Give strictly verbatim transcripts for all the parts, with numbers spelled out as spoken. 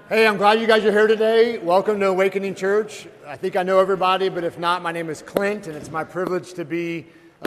Hey, I'm glad you guys are here today. Welcome to Awakening Church. I think I know everybody, but if not, my name is Clint, and it's my privilege to be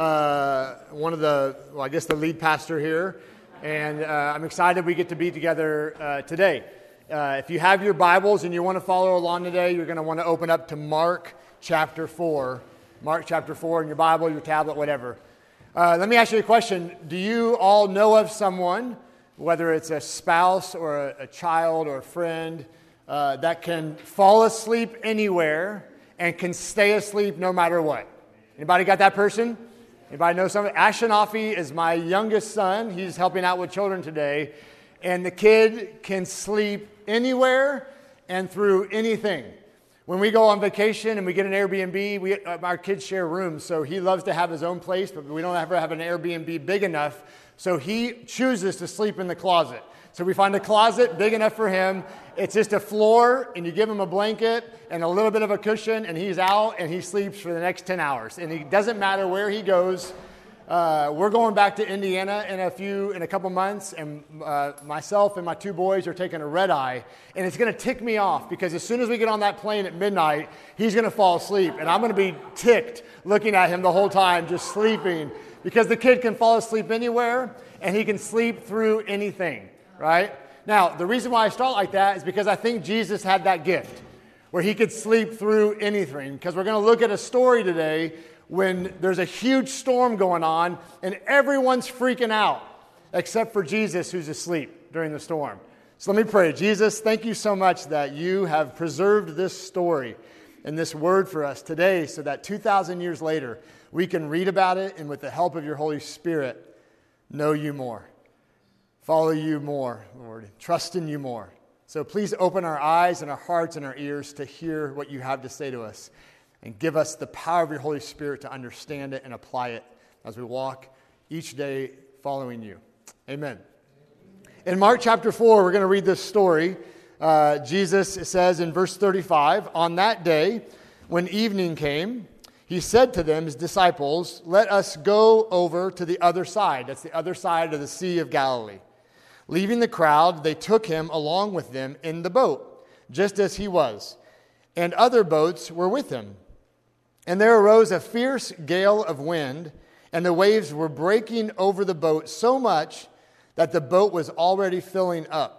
uh, one of the, well, I guess the lead pastor here. And uh, I'm excited we get to be together uh, today. Uh, if you have your Bibles and you want to follow along today, you're going to want to open up to Mark chapter four. Mark chapter four in your Bible, your tablet, whatever. Uh, let me ask you a question. Do you all know of someone, whether it's a spouse or a, a child or a friend, uh, that can fall asleep anywhere and can stay asleep no matter what? Anybody got that person? Anybody know something? Ashton Offie is my youngest son. He's helping out with children today. And the kid can sleep anywhere and through anything. When we go on vacation and we get an Airbnb, we, uh, our kids share rooms, so he loves to have his own place, but we don't ever have an Airbnb big enough. So he chooses to sleep in the closet. So we find a closet big enough for him. It's just a floor, and you give him a blanket and a little bit of a cushion, and he's out, and he sleeps for the next ten hours. And it doesn't matter where he goes. Uh, we're going back to Indiana in a few, in a couple months, and uh, myself and my two boys are taking a red eye, and it's going to tick me off because as soon as we get on that plane at midnight, he's going to fall asleep, and I'm going to be ticked looking at him the whole time, just sleeping. Because the kid can fall asleep anywhere, and he can sleep through anything, right? Now, the reason why I start like that is because I think Jesus had that gift, where he could sleep through anything. Because we're going to look at a story today when there's a huge storm going on, and everyone's freaking out, except for Jesus, who's asleep during the storm. So let me pray. Jesus, thank you so much that you have preserved this story and this word for us today so that two thousand years later, we can read about it and with the help of your Holy Spirit, know you more, follow you more, Lord, trust in you more. So please open our eyes and our hearts and our ears to hear what you have to say to us and give us the power of your Holy Spirit to understand it and apply it as we walk each day following you. Amen. In Mark chapter four, we're going to read this story. Uh, Jesus says in verse thirty-five, "On that day, when evening came, he said to them, his disciples, 'Let us go over to the other side.'" That's the other side of the Sea of Galilee. Leaving the crowd, they took him along with them in the boat, just as he was. And other boats were with him. And there arose a fierce gale of wind, and the waves were breaking over the boat so much that the boat was already filling up.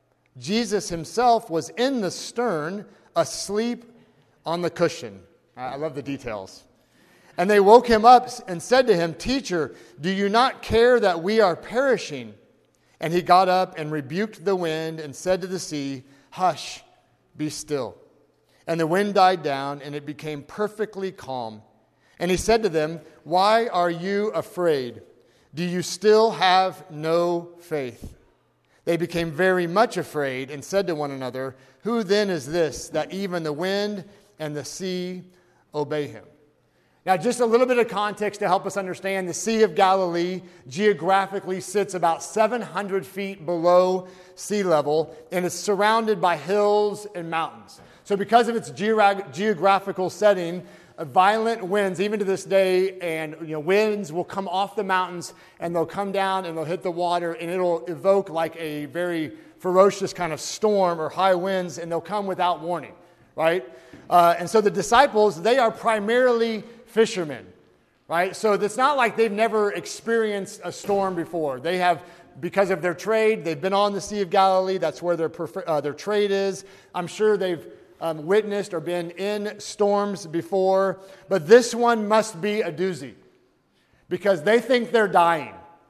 Jesus himself was in the stern, asleep on the cushion. I love the details. And they woke him up and said to him, "Teacher, do you not care that we are perishing?" And he got up and rebuked the wind and said to the sea, "Hush, be still." And the wind died down, and it became perfectly calm. And he said to them, "Why are you afraid? Do you still have no faith?" They became very much afraid and said to one another, "Who then is this, that even the wind and the sea obey him?" Now, just a little bit of context to help us understand. The Sea of Galilee geographically sits about seven hundred feet below sea level, and it's surrounded by hills and mountains. So because of its geog- geographical setting, uh, violent winds, even to this day, and you know, winds will come off the mountains, and they'll come down, and they'll hit the water, and it'll evoke like a very ferocious kind of storm or high winds, and they'll come without warning, right? Uh, and so the disciples, they are primarily fishermen, right? So it's not like they've never experienced a storm before. They have, because of their trade, they've been on the Sea of Galilee. That's where their uh, their trade is. I'm sure they've um, witnessed or been in storms before, but this one must be a doozy because they think they're dying.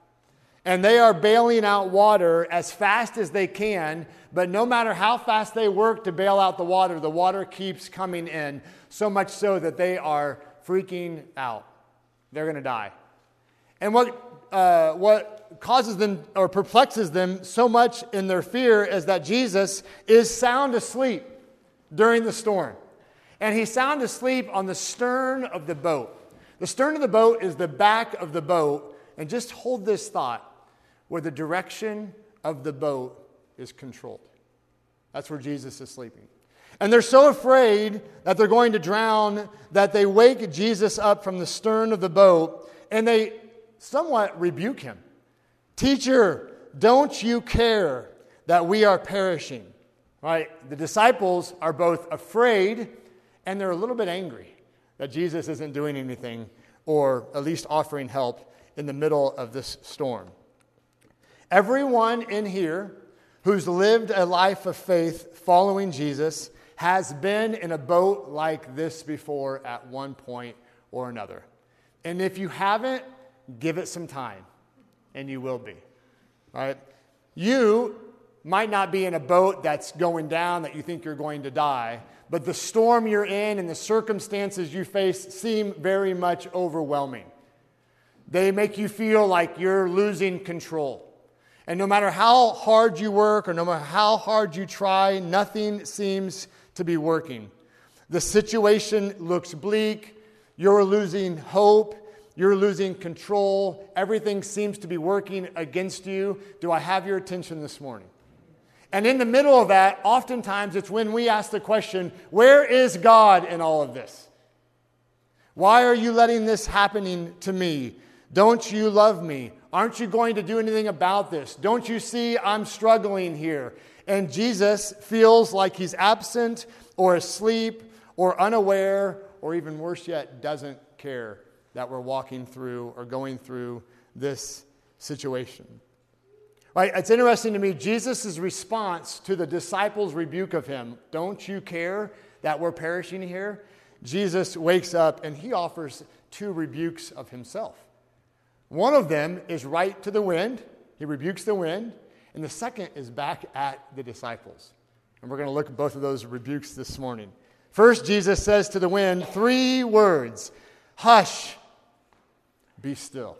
And they are bailing out water as fast as they can, but no matter how fast they work to bail out the water, the water keeps coming in, so much so that they are freaking out. They're going to die. And what uh, what causes them or perplexes them so much in their fear is that Jesus is sound asleep during the storm. And he's sound asleep on the stern of the boat. The stern of the boat is the back of the boat. And just hold this thought, where the direction of the boat is controlled. That's where Jesus is sleeping. And they're so afraid that they're going to drown that they wake Jesus up from the stern of the boat and they somewhat rebuke him. "Teacher, don't you care that we are perishing?" Right? The disciples are both afraid and they're a little bit angry that Jesus isn't doing anything or at least offering help in the middle of this storm. Everyone in here who's lived a life of faith following Jesus has been in a boat like this before at one point or another. And if you haven't, give it some time, and you will be. Right? You might not be in a boat that's going down that you think you're going to die, but the storm you're in and the circumstances you face seem very much overwhelming. They make you feel like you're losing control. And no matter how hard you work or no matter how hard you try, nothing seems to be working. The situation looks bleak. You're losing hope. You're losing control. Everything seems to be working against you. Do I have your attention this morning? And in the middle of that, oftentimes it's when we ask the question, where is God in all of this? Why are you letting this happening to me? Don't you love me? Aren't you going to do anything about this? Don't you see I'm struggling here? And Jesus feels like he's absent or asleep or unaware or even worse yet, doesn't care that we're walking through or going through this situation. Right? It's interesting to me, Jesus' response to the disciples' rebuke of him, don't you care that we're perishing here? Jesus wakes up and he offers two rebukes of himself. One of them is right to the wind. He rebukes the wind. And the second is back at the disciples. And we're going to look at both of those rebukes this morning. First, Jesus says to the wind three words. Hush, be still.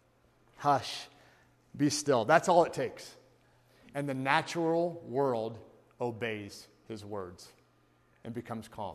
Hush, be still. That's all it takes. And the natural world obeys his words and becomes calm.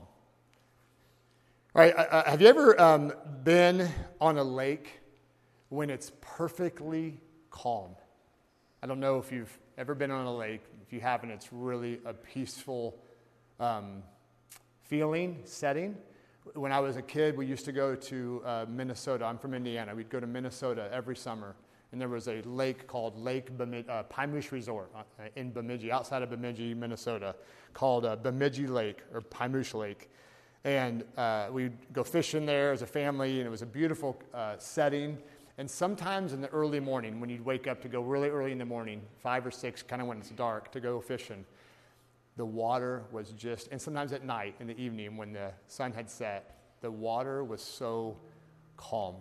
All right, uh, have you ever um, been on a lake when it's perfectly calm? I don't know if you've ever been on a lake. If you haven't, it's really a peaceful um, feeling, setting. When I was a kid, we used to go to uh, Minnesota. I'm from Indiana. We'd go to Minnesota every summer. And there was a lake called Lake Bemidji, uh, Pymouche Resort uh, in Bemidji, outside of Bemidji, Minnesota, called uh, Bemidji Lake or Pymouche Lake. And uh, we'd go fishing there as a family, and it was a beautiful uh, setting. And sometimes in the early morning, when you'd wake up to go really early in the morning, five or six, kind of when it's dark, to go fishing, the water was just, and sometimes at night, in the evening, when the sun had set, the water was so calm.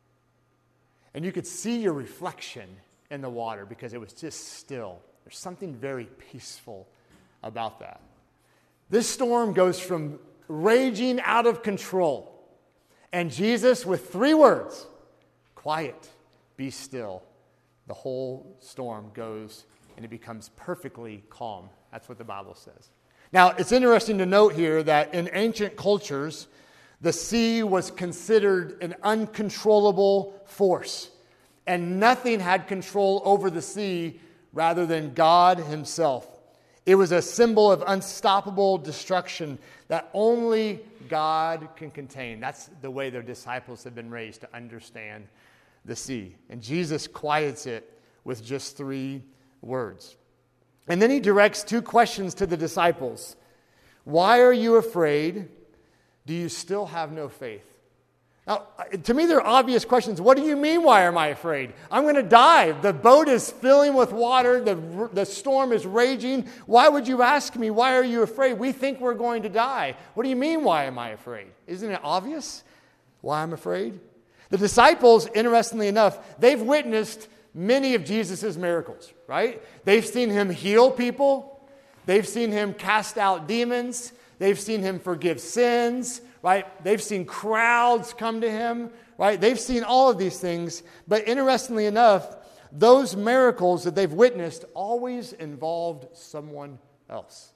And you could see your reflection in the water because it was just still. There's something very peaceful about that. This storm goes from raging out of control. And Jesus, with three words, quiet, be still, the whole storm goes and it becomes perfectly calm. That's what the Bible says. Now, it's interesting to note here that in ancient cultures, the sea was considered an uncontrollable force, and nothing had control over the sea rather than God himself. It was a symbol of unstoppable destruction that only God can contain. That's the way their disciples have been raised, to understand the sea. And Jesus quiets it with just three words. And then he directs two questions to the disciples. Why are you afraid? Do you still have no faith? Now, to me, they're obvious questions. What do you mean, why am I afraid? I'm going to die. The boat is filling with water. The, the storm is raging. Why would you ask me, why are you afraid? We think we're going to die. What do you mean, why am I afraid? Isn't it obvious why I'm afraid? The disciples, interestingly enough, they've witnessed many of Jesus' miracles, right? They've seen him heal people. They've seen him cast out demons. They've seen him forgive sins, right? They've seen crowds come to him, right? They've seen all of these things. But interestingly enough, those miracles that they've witnessed always involved someone else.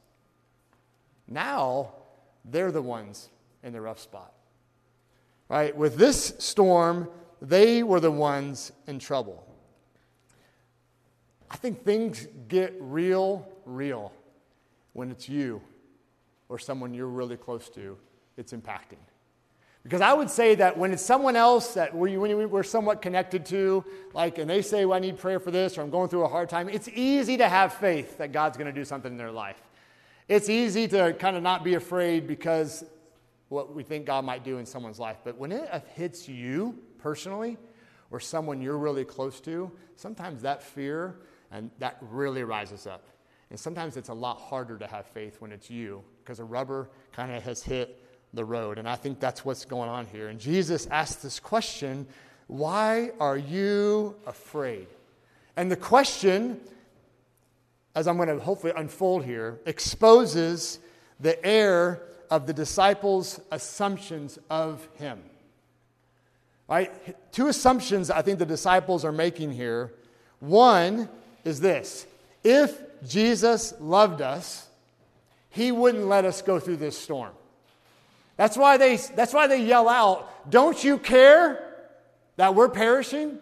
Now, they're the ones in the rough spot, right? With this storm, they were the ones in trouble. I think things get real, real when it's you or someone you're really close to it's impacting. Because I would say that when it's someone else that we, we're somewhat connected to, like, and they say, well, I need prayer for this, or I'm going through a hard time, it's easy to have faith that God's going to do something in their life. It's easy to kind of not be afraid because what we think God might do in someone's life. But when it hits you personally or someone you're really close to, sometimes that fear and that really rises up. And sometimes it's a lot harder to have faith when it's you because the rubber kind of has hit the road. And I think that's what's going on here. And Jesus asked this question, why are you afraid? And the question, as I'm going to hopefully unfold here, exposes the error of the disciples' assumptions of him. Right? Two assumptions I think the disciples are making here. One is this: if Jesus loved us, he wouldn't let us go through this storm. That's why they, that's why they yell out, "Don't you care that we're perishing?"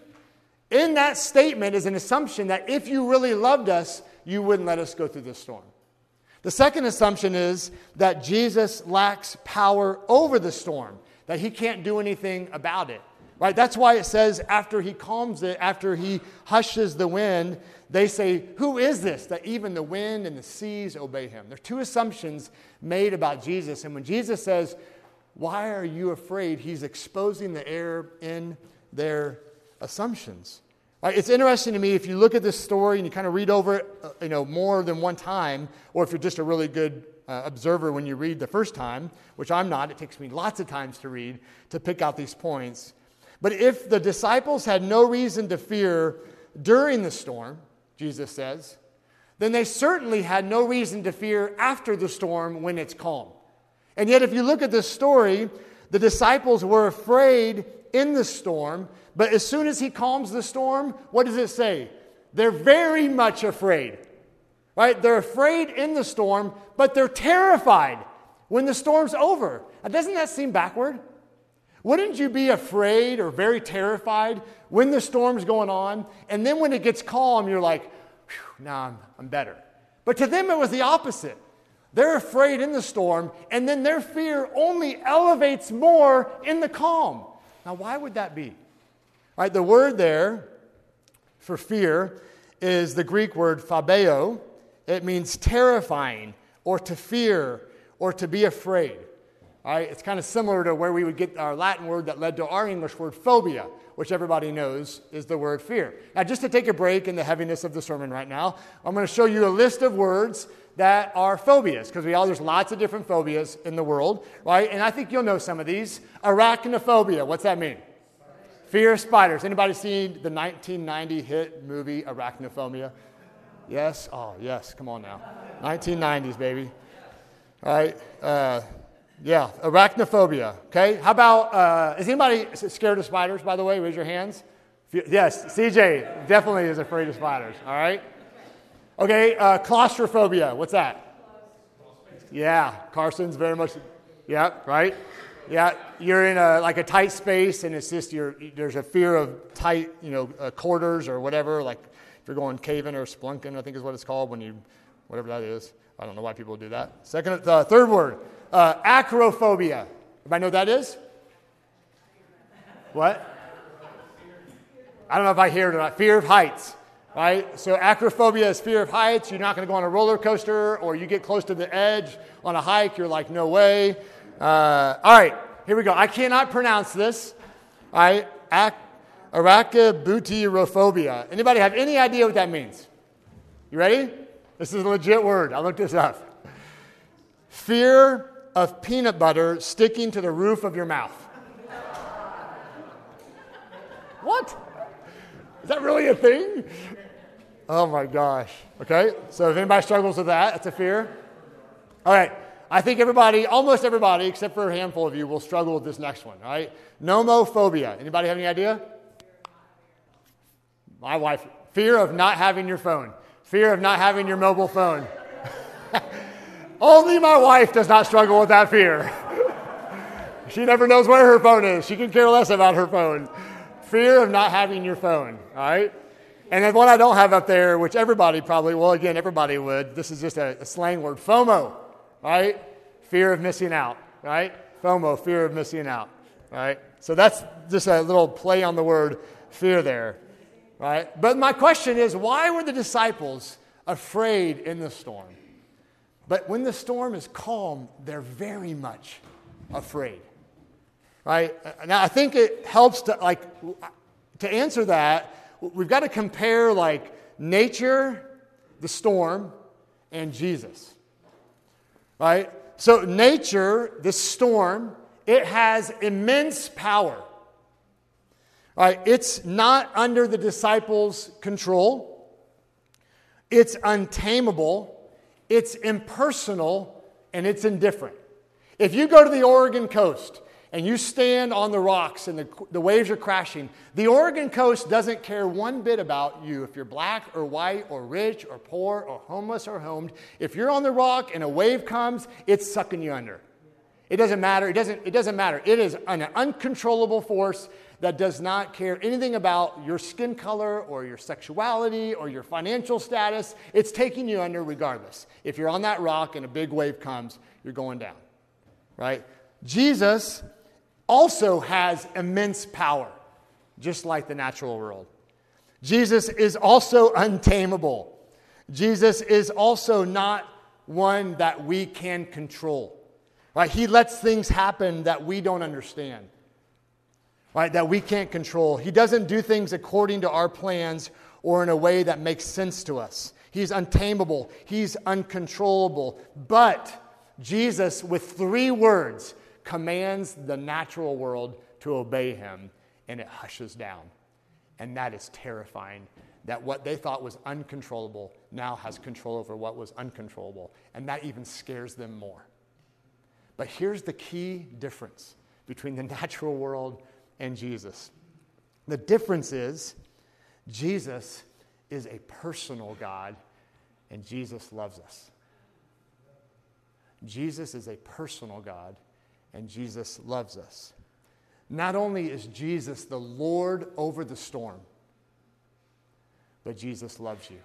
In that statement is an assumption that if you really loved us, you wouldn't let us go through this storm. The second assumption is that Jesus lacks power over the storm, that he can't do anything about it. Right? That's why it says after he calms it, after he hushes the wind, they say, "Who is this that even the wind and the seas obey him?" There are two assumptions made about Jesus. And when Jesus says, "Why are you afraid?" he's exposing the error in their assumptions. Right? It's interesting to me if you look at this story and you kind of read over it, uh, you know, more than one time, or if you're just a really good uh, observer when you read the first time, which I'm not. It takes me lots of times to read to pick out these points. But if the disciples had no reason to fear during the storm, Jesus says, then they certainly had no reason to fear after the storm when it's calm. And yet if you look at this story, the disciples were afraid in the storm, but as soon as he calms the storm, what does it say? They're very much afraid. Right? They're afraid in the storm, but they're terrified when the storm's over. Now, doesn't that seem backward? Wouldn't you be afraid or very terrified when the storm's going on, and then when it gets calm, you're like, "Whew, now I'm, I'm better." But to them, it was the opposite. They're afraid in the storm, and then their fear only elevates more in the calm. Now, why would that be? All right, the word there for fear is the Greek word phobeo. It means terrifying or to fear or to be afraid. All right, it's kind of similar to where we would get our Latin word that led to our English word phobia, which everybody knows is the word fear. Now, just to take a break in the heaviness of the sermon right now, I'm going to show you a list of words that are phobias, because we all there's lots of different phobias in the world, right? And I think you'll know some of these. Arachnophobia, what's that mean? Fear of spiders. Anybody seen the nineteen ninety hit movie Arachnophobia? Yes? Oh, yes. Come on now. nineteen nineties, baby. All right. Uh, yeah, arachnophobia. Okay. How about, uh, is anybody scared of spiders, by the way? Raise your hands. Yes, C J definitely is afraid of spiders. All right. Okay, uh, claustrophobia. What's that? Yeah, Carson's very much. Yeah, right. Yeah, you're in a like a tight space, and it's just you're, there's a fear of tight, you know, uh, quarters or whatever. Like if you're going caving or splunking, I think is what it's called when you, whatever that is. I don't know why people do that. Second, uh, third word, uh, acrophobia. Everybody know what that is? What? I don't know if I hear it or not. Fear of heights. Right? So acrophobia is fear of heights. You're not going to go on a roller coaster, or you get close to the edge on a hike. You're like, no way. Uh, all right, here we go. I cannot pronounce this. All right, Ac- arachibutyrophobia. Anybody have any idea what that means? You ready? This is a legit word. I looked this up. Fear of peanut butter sticking to the roof of your mouth. What? Is that really a thing? Oh my gosh. Okay, so if anybody struggles with that, that's a fear. All right, I think everybody, almost everybody, except for a handful of you, will struggle with this next one. All right, nomophobia. Anybody have any idea? My wife, fear of not having your phone. Fear of not having your mobile phone. Only my wife does not struggle with that fear. She never knows where her phone is. She can care less about her phone. Fear of not having your phone, all right? And then one I don't have up there, which everybody probably, well, again, everybody would. This is just a, a slang word, FOMO, right? Fear of missing out, right? FOMO, fear of missing out, right? So that's just a little play on the word fear there, right? But my question is, why were the disciples afraid in the storm? But when the storm is calm, they're very much afraid. Right? Now, I think it helps to, like, to answer that, we've got to compare, like, nature, the storm, and Jesus. Right? So nature, the storm, it has immense power. Right? It's not under the disciples' control. It's untamable. It's impersonal, and it's indifferent. If you go to the Oregon coast and you stand on the rocks and the, the waves are crashing, the Oregon coast doesn't care one bit about you. If you're black or white or rich or poor or homeless or homed, if you're on the rock and a wave comes, it's sucking you under. It doesn't matter. It doesn't, it doesn't matter. It is an uncontrollable force that does not care anything about your skin color or your sexuality or your financial status. It's taking you under regardless. If you're on that rock and a big wave comes, you're going down. Right? Jesus also has immense power, just like the natural world. Jesus is also untamable. Jesus is also not one that we can control. Right? He lets things happen that we don't understand. Right? That we can't control. He doesn't do things according to our plans or in a way that makes sense to us. He's untamable. He's uncontrollable. But Jesus, with three words, commands the natural world to obey him, and it hushes down. And that is terrifying, that what they thought was uncontrollable now has control over what was uncontrollable. And that even scares them more. But here's the key difference between the natural world and Jesus. The difference is Jesus is a personal God, and Jesus loves us. Jesus is a personal God, and Jesus loves us. Not only is Jesus the Lord over the storm, but Jesus loves you.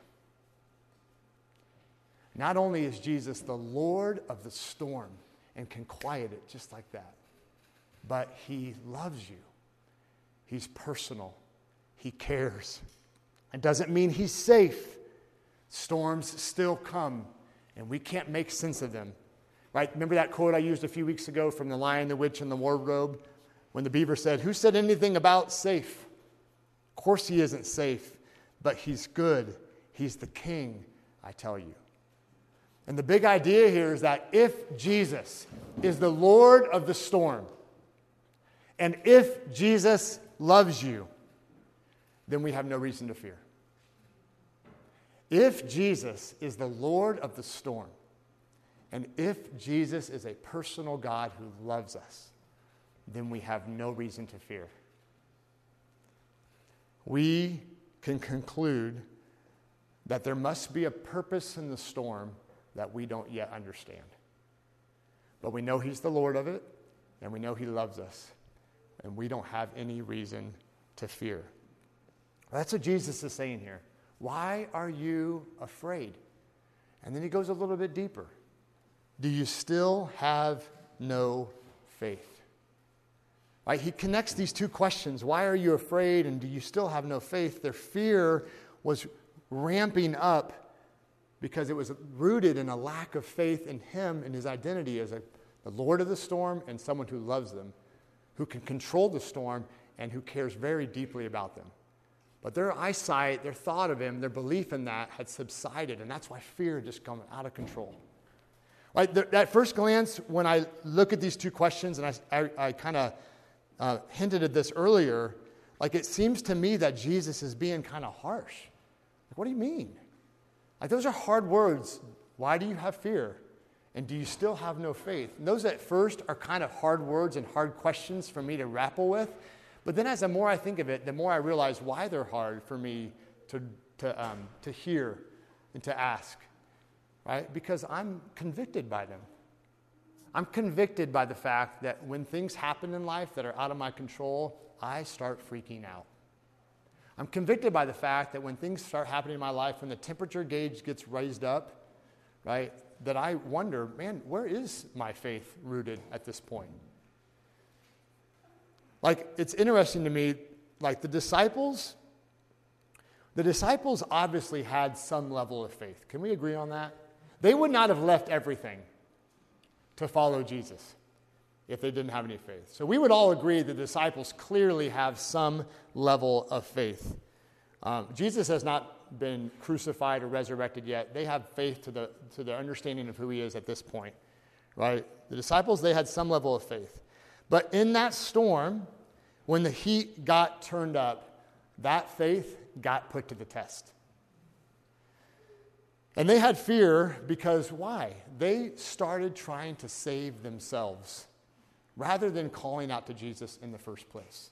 Not only is Jesus the Lord of the storm and can quiet it just like that, but he loves you. He's personal. He cares. It doesn't mean he's safe. Storms still come, and we can't make sense of them. Right? Remember that quote I used a few weeks ago from The Lion, the Witch, and the Wardrobe? When the beaver said, "Who said anything about safe?" Of course he isn't safe, but he's good. He's the king, I tell you. And the big idea here is that if Jesus is the Lord of the storm, and if Jesus loves you, then we have no reason to fear. If Jesus is the Lord of the storm, and if Jesus is a personal God who loves us, then we have no reason to fear. We can conclude that there must be a purpose in the storm that we don't yet understand. But we know he's the Lord of it, and we know he loves us, and we don't have any reason to fear. That's what Jesus is saying here. Why are you afraid? And then he goes a little bit deeper. Do you still have no faith? Right? He connects these two questions. Why are you afraid, and do you still have no faith? Their fear was ramping up because it was rooted in a lack of faith in him and his identity as a, the Lord of the storm and someone who loves them, who can control the storm and who cares very deeply about them. But their eyesight, their thought of him, their belief in that had subsided, and that's why fear just come out of control. Right? The, at first glance, when I look at these two questions, and I, I, I kind of uh, hinted at this earlier, like it seems to me that Jesus is being kind of harsh. Like, what do you mean? Like, those are hard words. Why do you have fear? And do you still have no faith? And those at first are kind of hard words and hard questions for me to grapple with. But then as the more I think of it, the more I realize why they're hard for me to, to, um, to hear and to ask. Right? Because I'm convicted by them. I'm convicted by the fact that when things happen in life that are out of my control, I start freaking out. I'm convicted by the fact that when things start happening in my life, when the temperature gauge gets raised up, right, that I wonder, man, where is my faith rooted at this point? Like, it's interesting to me, like the disciples, the disciples obviously had some level of faith. Can we agree on that? They would not have left everything to follow Jesus if they didn't have any faith. So we would all agree the disciples clearly have some level of faith. Um, Jesus has not been crucified or resurrected yet. They have faith to the to the understanding of who he is at this point, right? The disciples, they had some level of faith. But in that storm, when the heat got turned up, that faith got put to the test. And they had fear because why? They started trying to save themselves rather than calling out to Jesus in the first place.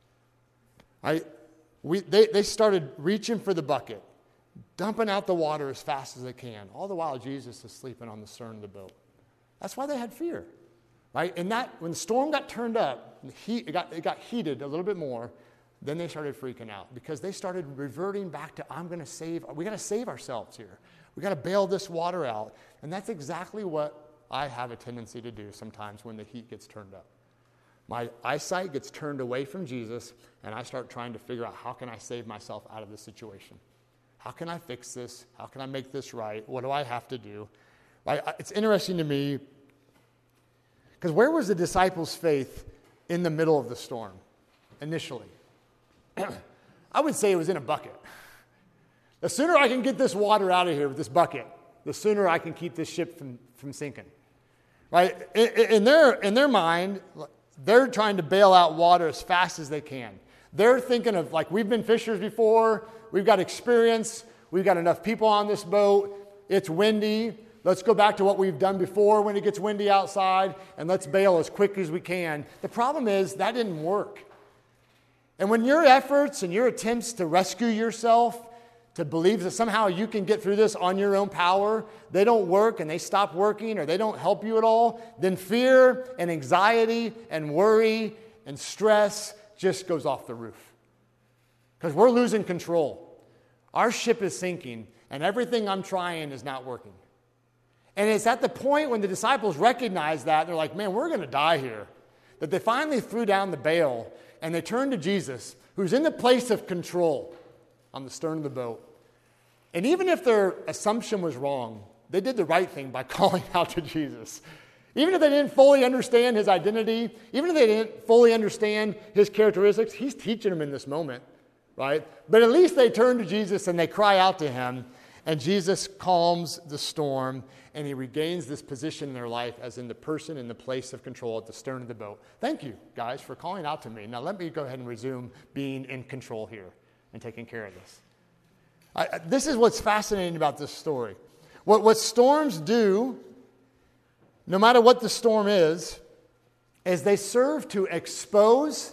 I, we, they, they started reaching for the bucket, dumping out the water as fast as they can, all the while Jesus is sleeping on the stern of the boat. That's why they had fear, right? And that when the storm got turned up, and the heat, it got, it got heated a little bit more, then they started freaking out because they started reverting back to, I'm going to save, we got to save ourselves here. We got to bail this water out. And that's exactly what I have a tendency to do sometimes when the heat gets turned up. My eyesight gets turned away from Jesus, and I start trying to figure out how can I save myself out of this situation? How can I fix this? How can I make this right? What do I have to do? Right? It's interesting to me, because where was the disciples' faith in the middle of the storm initially? I would say it was in a bucket. The sooner I can get this water out of here with this bucket, the sooner I can keep this ship from, from sinking. Right? In, in, their, in their mind, they're trying to bail out water as fast as they can. They're thinking of, like, we've been fishers before, we've got experience, we've got enough people on this boat, it's windy, let's go back to what we've done before when it gets windy outside, and let's bail as quick as we can. The problem is that didn't work. And when your efforts and your attempts to rescue yourself, to believe that somehow you can get through this on your own power, they don't work and they stop working or they don't help you at all, then fear and anxiety and worry and stress just goes off the roof. Because we're losing control. Our ship is sinking and everything I'm trying is not working. And it's at the point when the disciples recognize that, they're like, man, we're going to die here, that they finally threw down the bail and they turned to Jesus, who's in the place of control on the stern of the boat. And even if their assumption was wrong, they did the right thing by calling out to Jesus. Even if they didn't fully understand his identity, even if they didn't fully understand his characteristics, he's teaching them in this moment, right? But at least they turn to Jesus and they cry out to him, and Jesus calms the storm, and he regains this position in their life as in the person in the place of control at the stern of the boat. Thank you, guys, for calling out to me. Now let me go ahead and resume being in control here and taking care of this. I, this is what's fascinating about this story. What, what storms do, no matter what the storm is, is they serve to expose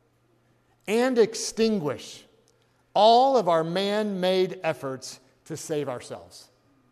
and extinguish all of our man-made efforts to save ourselves.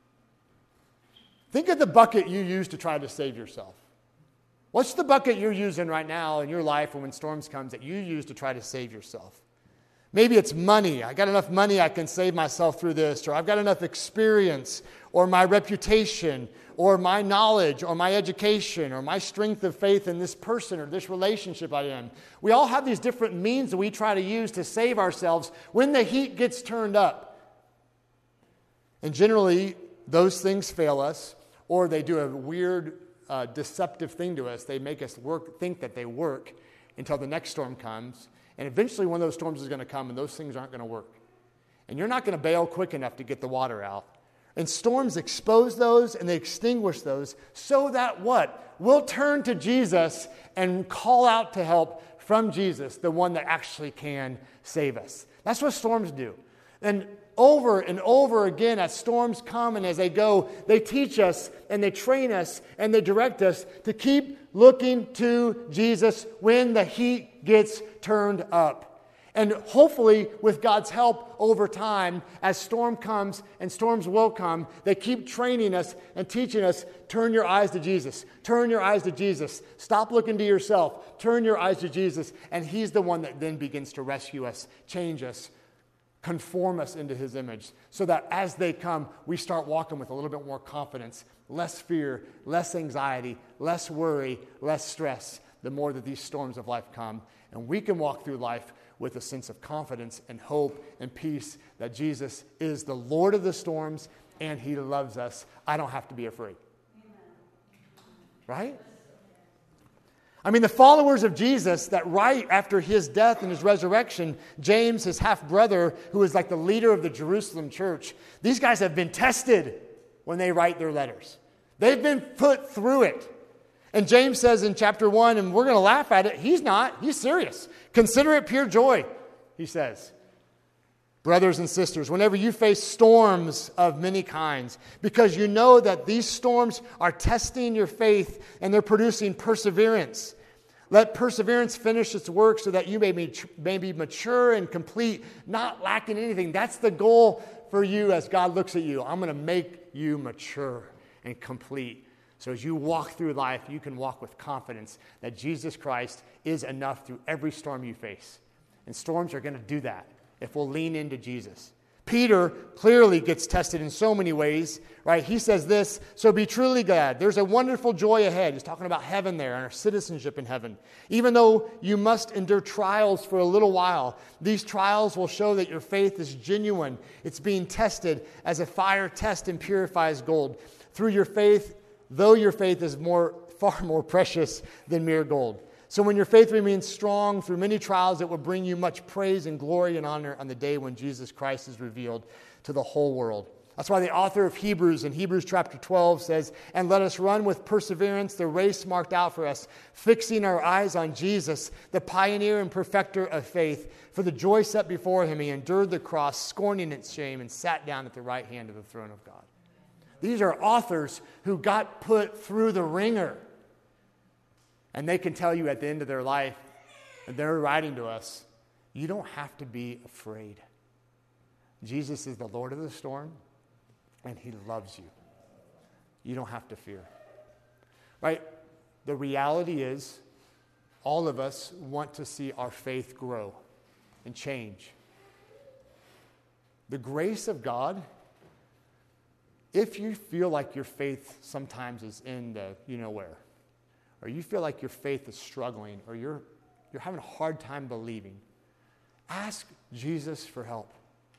Think of the bucket you use to try to save yourself. What's the bucket you're using right now in your life or when storms come that you use to try to save yourself? Maybe it's money. I got enough money I can save myself through this. Or I've got enough experience or my reputation or my knowledge or my education or my strength of faith in this person or this relationship I am. We all have these different means that we try to use to save ourselves when the heat gets turned up. And generally, those things fail us, or they do a weird, uh, deceptive thing to us. They make us work, think that they work until the next storm comes. And eventually one of those storms is going to come and those things aren't going to work. And you're not going to bail quick enough to get the water out. And storms expose those and they extinguish those so that what? We'll turn to Jesus and call out to help from Jesus, the one that actually can save us. That's what storms do. And over and over again, as storms come and as they go, they teach us and they train us and they direct us to keep looking to Jesus when the heat gets turned up. And hopefully, with God's help over time, as storm comes, and storms will come, they keep training us and teaching us, turn your eyes to Jesus. Turn your eyes to Jesus. Stop looking to yourself. Turn your eyes to Jesus. And he's the one that then begins to rescue us, change us, conform us into his image, so that as they come, we start walking with a little bit more confidence, less fear, less anxiety, less worry, less stress, the more that these storms of life come. And we can walk through life with a sense of confidence and hope and peace that Jesus is the Lord of the storms, and he loves us. I don't have to be afraid. Right? I mean, the followers of Jesus that right after his death and his resurrection, James, his half-brother, who is like the leader of the Jerusalem church, these guys have been tested when they write their letters. They've been put through it. And James says in chapter one, and we're going to laugh at it, he's not, he's serious. Consider it pure joy, he says. Brothers and sisters, whenever you face storms of many kinds, because you know that these storms are testing your faith and they're producing perseverance. Let perseverance finish its work so that you may be, may be mature and complete, not lacking anything. That's the goal for you as God looks at you. I'm going to make you mature and complete. So as you walk through life, you can walk with confidence that Jesus Christ is enough through every storm you face. And storms are going to do that if we'll lean into Jesus. Peter clearly gets tested in so many ways, right? He says this, so be truly glad. There's a wonderful joy ahead. He's talking about heaven there and our citizenship in heaven. Even though you must endure trials for a little while, these trials will show that your faith is genuine. It's being tested as a fire tests and purifies gold. Through your faith, though your faith is more, far more precious than mere gold. So when your faith remains strong through many trials, it will bring you much praise and glory and honor on the day when Jesus Christ is revealed to the whole world. That's why the author of Hebrews in Hebrews chapter twelve says, and let us run with perseverance the race marked out for us, fixing our eyes on Jesus, the pioneer and perfecter of faith. For the joy set before him, he endured the cross, scorning its shame, and sat down at the right hand of the throne of God. These are authors who got put through the ringer. And they can tell you at the end of their life, and they're writing to us, you don't have to be afraid. Jesus is the Lord of the storm, and he loves you. You don't have to fear. Right? The reality is, all of us want to see our faith grow and change. The grace of God, if you feel like your faith sometimes is in the you know where, or you feel like your faith is struggling, or you're, you're having a hard time believing, ask Jesus for help.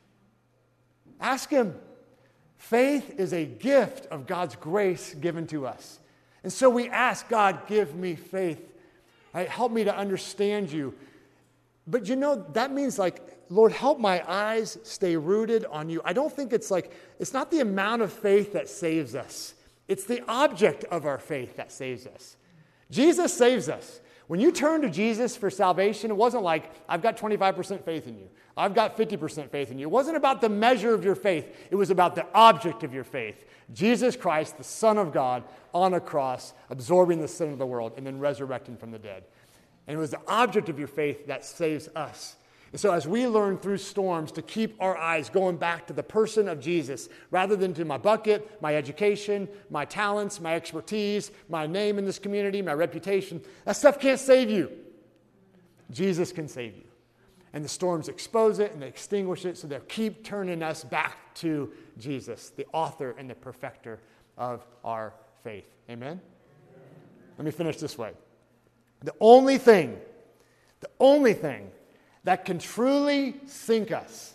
Ask him. Faith is a gift of God's grace given to us. And so we ask God, give me faith. Right? Help me to understand you. But you know, that means like, Lord, help my eyes stay rooted on you. I don't think it's like, it's not the amount of faith that saves us. It's the object of our faith that saves us. Jesus saves us. When you turn to Jesus for salvation, it wasn't like, I've got twenty-five percent faith in you. I've got fifty percent faith in you. It wasn't about the measure of your faith. It was about the object of your faith. Jesus Christ, the Son of God, on a cross, absorbing the sin of the world, and then resurrecting from the dead. And it was the object of your faith that saves us. And so as we learn through storms to keep our eyes going back to the person of Jesus, rather than to my bucket, my education, my talents, my expertise, my name in this community, my reputation, that stuff can't save you. Jesus can save you. And the storms expose it and they extinguish it, so they'll keep turning us back to Jesus, the author and the perfecter of our faith. Amen? Let me finish this way. The only thing, the only thing that can truly sink us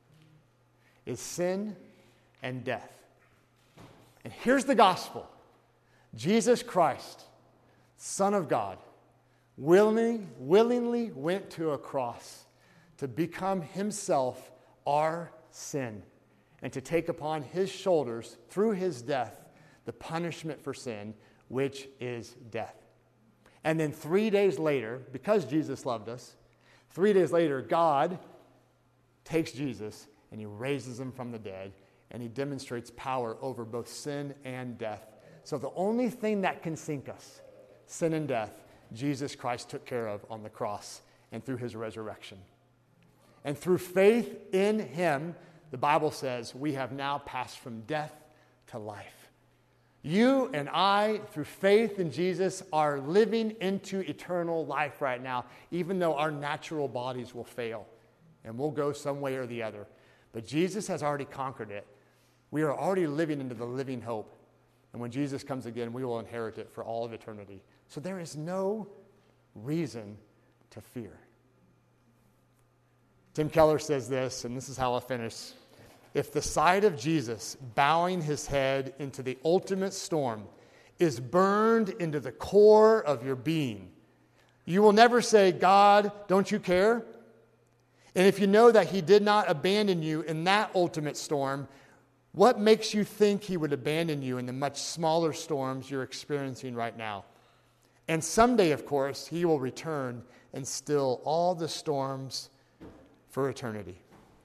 is sin and death. And here's the gospel. Jesus Christ, Son of God, willingly, willingly went to a cross to become himself our sin and to take upon his shoulders, through his death, the punishment for sin, which is death. And then three days later, because Jesus loved us, Three days later, God takes Jesus and he raises him from the dead, and he demonstrates power over both sin and death. So the only thing that can sink us, sin and death, Jesus Christ took care of on the cross and through his resurrection. And through faith in him, the Bible says, we have now passed from death to life. You and I, through faith in Jesus, are living into eternal life right now, even though our natural bodies will fail and we'll go some way or the other. But Jesus has already conquered it. We are already living into the living hope. And when Jesus comes again, we will inherit it for all of eternity. So there is no reason to fear. Tim Keller says this, and this is how I'll finish. if the sight of Jesus bowing his head into the ultimate storm is burned into the core of your being, you will never say, God, don't you care? And if you know that he did not abandon you in that ultimate storm, what makes you think he would abandon you in the much smaller storms you're experiencing right now? And someday, of course, he will return and still all the storms for eternity.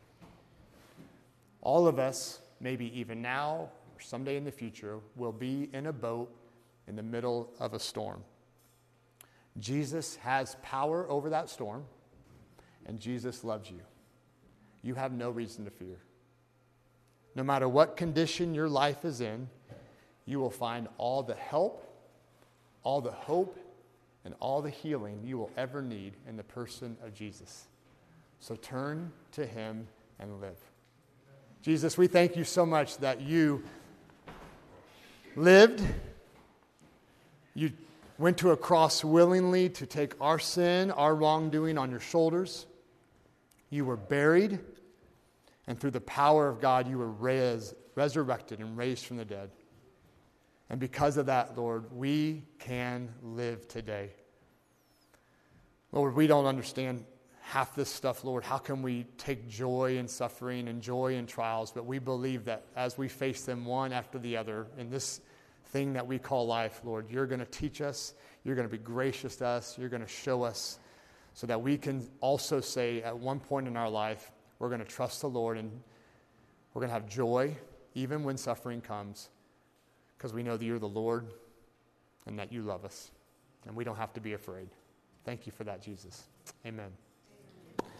All of us, maybe even now or someday in the future, will be in a boat in the middle of a storm. Jesus has power over that storm, and Jesus loves you. You have no reason to fear. No matter what condition your life is in, you will find all the help, all the hope, and all the healing you will ever need in the person of Jesus. So turn to him and live. Jesus, we thank you so much that you lived, you went to a cross willingly to take our sin, our wrongdoing on your shoulders. You were buried, and through the power of God, you were res- resurrected and raised from the dead. And because of that, Lord, we can live today. Lord, we don't understand half this stuff, Lord. How can we take joy in suffering and joy in trials? But we believe that as we face them one after the other in this thing that we call life, Lord, you're going to teach us, you're going to be gracious to us, you're going to show us so that we can also say at one point in our life, we're going to trust the Lord and we're going to have joy even when suffering comes because we know that you're the Lord and that you love us and we don't have to be afraid. Thank you for that, Jesus. Amen.